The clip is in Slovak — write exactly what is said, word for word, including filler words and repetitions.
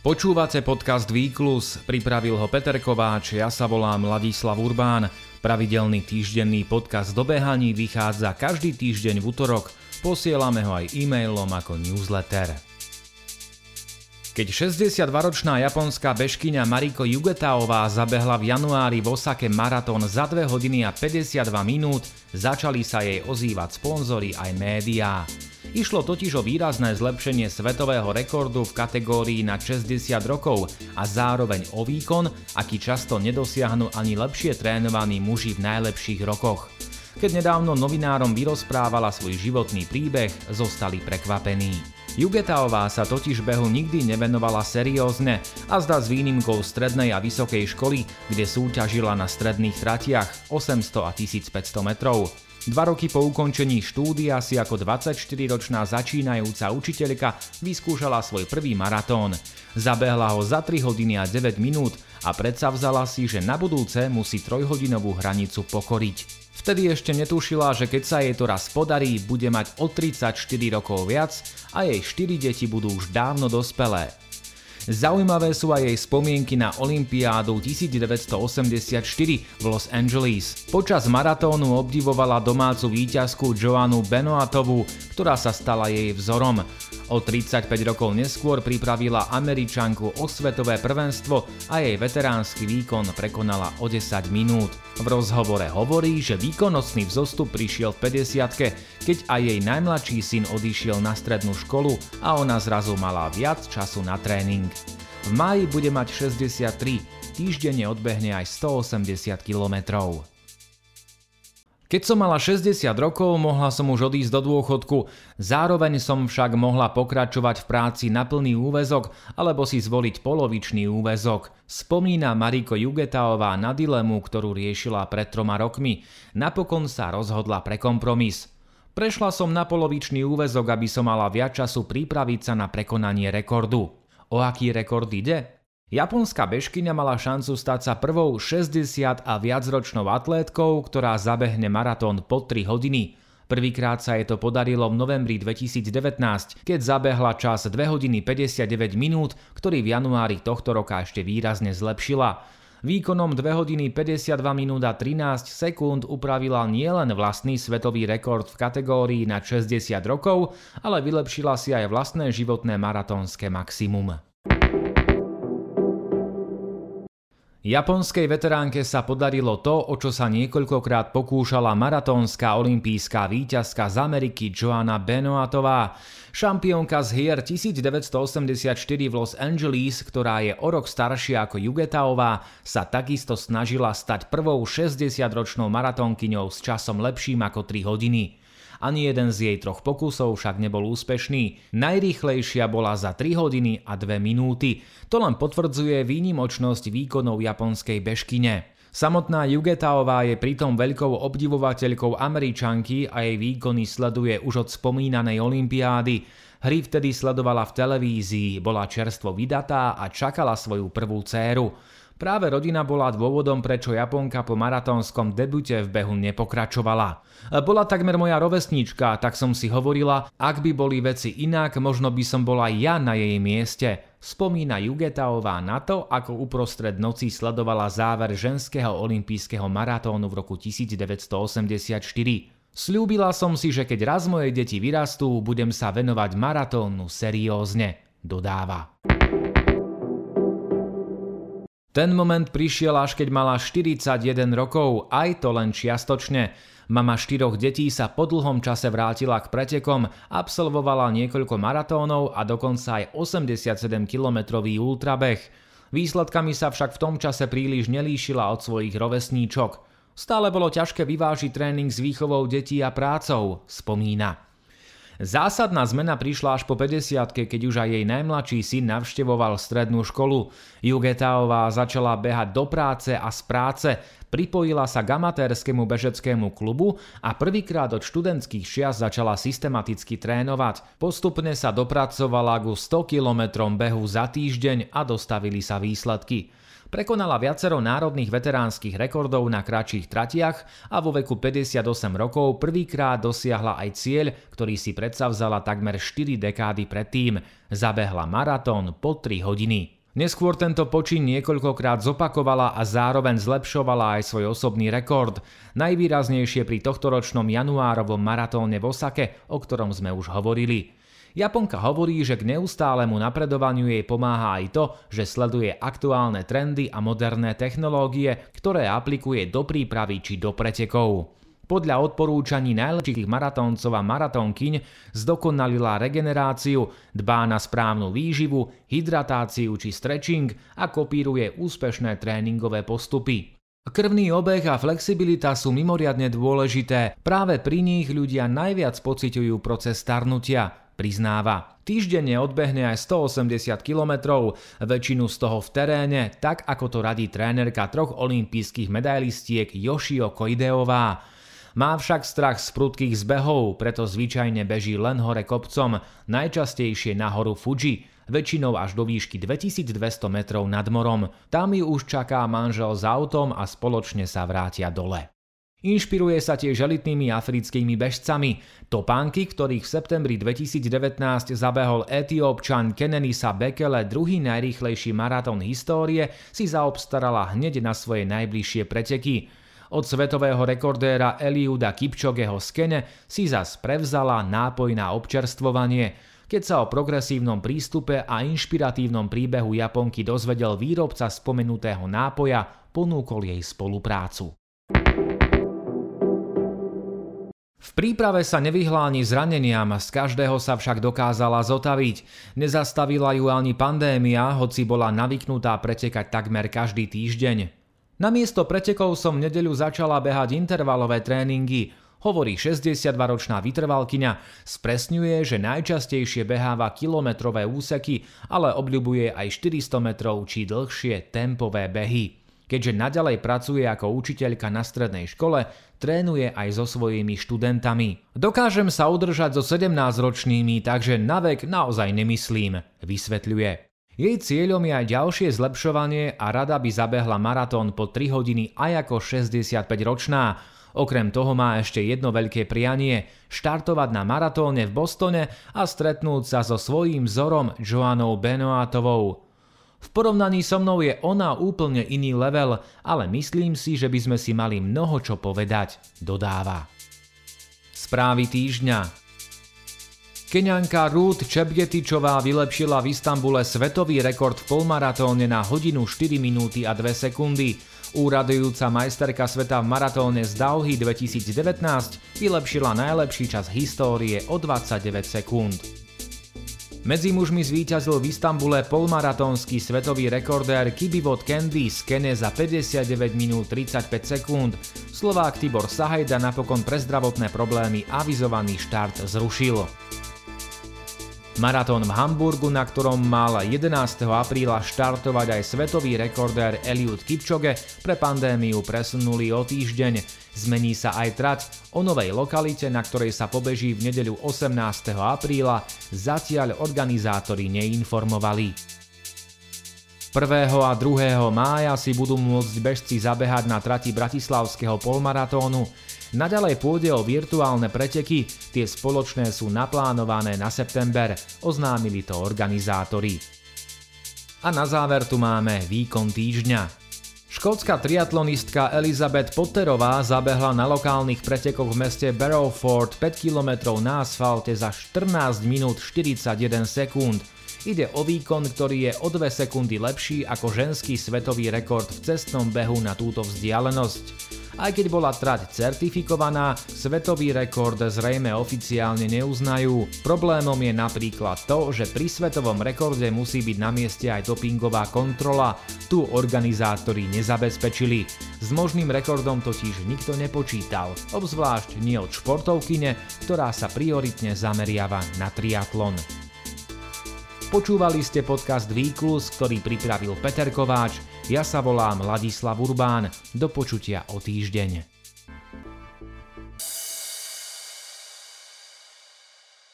Počúvate podcast Výklus, pripravil ho Peter Kováč, ja sa volám Ladislav Urbán. Pravidelný týždenný podcast do behaní vychádza každý týždeň v utorok, posielame ho aj e-mailom ako newsletter. Keď šesťdesiatdvaročná japonská bežkyňa Mariko Jugetaová zabehla v januári v Osake maratón za dve hodiny a päťdesiatdva minút, začali sa jej ozývať sponzori aj médiá. Išlo totiž o výrazné zlepšenie svetového rekordu v kategórii na šesťdesiat rokov a zároveň o výkon, aký často nedosiahnu ani lepšie trénovaní muži v najlepších rokoch. Keď nedávno novinárom vyrozprávala svoj životný príbeh, zostali prekvapení. Jugetaová sa totiž behu nikdy nevenovala seriózne a zdá s výnimkou strednej a vysokej školy, kde súťažila na stredných tratiach osemsto a tisícpäťsto metrov. Dva roky po ukončení štúdia si ako dvadsaťštyriročná začínajúca učiteľka vyskúšala svoj prvý maratón. Zabehla ho za tri hodiny a deväť minút a predsavzala si, že na budúce musí trojhodinovú hranicu pokoriť. Vtedy ešte netušila, že keď sa jej to raz podarí, bude mať o tridsaťštyri rokov viac a jej štyri deti budú už dávno dospelé. Zaujímavé sú aj jej spomienky na olympiádu devätnásťstoosemdesiatštyri v Los Angeles. Počas maratónu obdivovala domácu víťazku Joannu Benoatovú, ktorá sa stala jej vzorom. O tridsaťpäť rokov neskôr pripravila Američanku o svetové prvenstvo a jej veteránsky výkon prekonala o desať minút. V rozhovore hovorí, že výkonnostný vzostup prišiel v päťdesiatke, keď aj jej najmladší syn odišiel na strednú školu a ona zrazu mala viac času na tréning. V máji bude mať šesťdesiattri, týždenne odbehne aj stoosemdesiat kilometrov. Keď som mala šesťdesiat rokov, mohla som už odísť do dôchodku, zároveň som však mohla pokračovať v práci na plný úväzok alebo si zvoliť polovičný úväzok. Spomína Mariko Jugetaová na dilemu, ktorú riešila pred troma rokmi. Napokon sa rozhodla pre kompromis. Prešla som na polovičný úväzok, aby som mala viac času pripraviť sa na prekonanie rekordu. O aký rekord ide? Japonská bežkyňa mala šancu stať sa prvou šesťdesiat a viacročnou atlétkou, ktorá zabehne maratón pod tri hodiny. Prvýkrát sa jej to podarilo v novembri dvetisícdevätnásť, keď zabehla čas dve hodiny päťdesiatdeväť minút, ktorý v januári tohto roka ešte výrazne zlepšila. Výkonom dve hodiny päťdesiatdva minút a trinásť sekúnd upravila nielen vlastný svetový rekord v kategórii na šesťdesiat rokov, ale vylepšila si aj vlastné životné maratónske maximum. Japonskej veteránke sa podarilo to, o čo sa niekoľkokrát pokúšala maratónska olympijská víťazka z Ameriky Joanna Benoatová. Šampiónka z hier devätnásťstoosemdesiatštyri v Los Angeles, ktorá je o rok staršia ako Jugetaová, sa takisto snažila stať prvou šesťdesiatročnou maratónkyňou s časom lepším ako tri hodiny. Ani jeden z jej troch pokusov však nebol úspešný. Najrýchlejšia bola za tri hodiny a dve minúty. To len potvrdzuje výnimočnosť výkonov japonskej bežkyne. Samotná Jugetaová je pritom veľkou obdivovateľkou Američanky a jej výkony sleduje už od spomínanej olympiády. Hry vtedy sledovala v televízii, bola čerstvo vydatá a čakala svoju prvú dcéru. Práve rodina bola dôvodom, prečo Japonka po maratónskom debute v behu nepokračovala. Bola takmer moja rovesníčka, tak som si hovorila, ak by boli veci inak, možno by som bola ja na jej mieste. Spomína Jugetaová na to, ako uprostred noci sledovala záver ženského olympijského maratónu v roku devätnásťstoosemdesiatštyri. Sľúbila som si, že keď raz moje deti vyrastú, budem sa venovať maratónu seriózne, dodáva. Ten moment prišiel až keď mala štyridsaťjeden rokov, aj to len čiastočne. Mama štyroch detí sa po dlhom čase vrátila k pretekom, absolvovala niekoľko maratónov a dokonca aj osemdesiatsedem kilometrový ultrabeh. Výsledkami sa však v tom čase príliš nelíšila od svojich rovesníčok. Stále bolo ťažké vyvážiť tréning s výchovou detí a prácou, spomína. Zásadná zmena prišla až po päťdesiatke, keď už aj jej najmladší syn navštevoval strednú školu. Jugetaová začala behať do práce a z práce, pripojila sa k amatérskému bežeckému klubu a prvýkrát od študentských čias začala systematicky trénovať. Postupne sa dopracovala ku sto kilometrom behu za týždeň a dostavili sa výsledky. Prekonala viacero národných veteránskych rekordov na kratších tratiach a vo veku päťdesiatosem rokov prvýkrát dosiahla aj cieľ, ktorý si predsavzala takmer štyri dekády predtým. Zabehla maratón po tri hodiny. Neskôr tento počin niekoľkokrát zopakovala a zároveň zlepšovala aj svoj osobný rekord. Najvýraznejšie pri tohtoročnom januárovom maratóne v Osake, o ktorom sme už hovorili. Japonka hovorí, že k neustálemu napredovaniu jej pomáha aj to, že sleduje aktuálne trendy a moderné technológie, ktoré aplikuje do prípravy či do pretekov. Podľa odporúčaní najlepších maratóncov a maratónkyň zdokonalila regeneráciu, dbá na správnu výživu, hydratáciu či stretching a kopíruje úspešné tréningové postupy. Krvný obeh a flexibilita sú mimoriadne dôležité, práve pri nich ľudia najviac pociťujú proces starnutia, priznáva. Týždenne odbehne aj stoosemdesiat kilometrov, väčšinu z toho v teréne, tak ako to radí trénerka troch olympijských medailistiek Yoshio Koideová. Má však strach z prudkých zbehov, preto zvyčajne beží len hore kopcom, najčastejšie na horu Fuji, väčšinou až do výšky dvetisícdvesto metrov nad morom. Tam ju už čaká manžel s autom a spoločne sa vrátia dole. Inšpiruje sa tiež elitnými africkými bežcami. Topánky, ktorých v septembri dvetisícdevätnásť zabehol Etiópčan Kenenisa Bekele druhý najrýchlejší maratón histórie, si zaobstarala hneď na svoje najbližšie preteky. Od svetového rekordéra Eliuda Kipčogeho z Kene si zas prevzala nápoj na občerstvovanie. Keď sa o progresívnom prístupe a inšpiratívnom príbehu Japonky dozvedel výrobca spomenutého nápoja, ponúkol jej spoluprácu. V príprave sa nevyhla ani zraneniam, z každého sa však dokázala zotaviť. Nezastavila ju ani pandémia, hoci bola navyknutá pretekať takmer každý týždeň. Namiesto pretekov som v nedeľu začala behať intervalové tréningy, hovorí šesťdesiatdvaročná vytrvalkyňa. Spresňuje, že najčastejšie beháva kilometrové úseky, ale obľubuje aj štyristo metrov či dlhšie tempové behy. Keďže naďalej pracuje ako učiteľka na strednej škole, trénuje aj so svojimi študentami. Dokážem sa udržať so sedemnásťročnými, takže na vek naozaj nemyslím, vysvetľuje. Jej cieľom je aj ďalšie zlepšovanie a rada by zabehla maratón po tri hodiny aj ako šesťdesiatpäťročná. Okrem toho má ešte jedno veľké prianie – štartovať na maratóne v Bostone a stretnúť sa so svojím vzorom Joannou Benoitovou. V porovnaní so mnou je ona úplne iný level, ale myslím si, že by sme si mali mnoho čo povedať, dodáva. Správy týždňa. Keňanka Ruth Chepgetičová vylepšila v Istanbule svetový rekord v polmaratóne na hodinu štyri minúty a dve sekundy. Úradujúca majsterka sveta v maratóne z Dauhy dvetisícdevätnásť vylepšila najlepší čas histórie o dvadsaťdeväť sekúnd. Medzi mužmi zvíťazil v Istanbule polmaratónsky svetový rekordér Kibivot Kendi z Kene za päťdesiatdeväť minút tridsaťpäť sekúnd. Slovák Tibor Sahajda napokon pre zdravotné problémy avizovaný štart zrušil. Maratón v Hamburgu, na ktorom mal jedenásteho apríla štartovať aj svetový rekordér Eliud Kipčoge, pre pandémiu presunuli o týždeň. Zmení sa aj trať. O novej lokalite, na ktorej sa pobeží v nedeľu osemnásteho apríla, zatiaľ organizátori neinformovali. prvého a druhého mája si budú môcť bežci zabehať na trati bratislavského polmaratónu. Naďalej pôjde o virtuálne preteky, tie spoločné sú naplánované na september, oznámili to organizátori. A na záver tu máme výkon týždňa. Škótska triatlonistka Elizabeth Potterová zabehla na lokálnych pretekoch v meste Barrowford päť kilometrov na asfalte za štrnásť minút štyridsaťjeden sekúnd. Ide o výkon, ktorý je o dve sekundy lepší ako ženský svetový rekord v cestnom behu na túto vzdialenosť. Aj keď bola trať certifikovaná, svetový rekord zrejme oficiálne neuznajú. Problémom je napríklad to, že pri svetovom rekorde musí byť na mieste aj dopingová kontrola. Tu organizátori nezabezpečili. S možným rekordom totiž nikto nepočítal, obzvlášť nie od športovkyne, ktorá sa prioritne zameriava na triatlon. Počúvali ste podcast Výklus, ktorý pripravil Peter Kováč. Ja sa volám Ladislav Urbán. Do počutia o týždeň.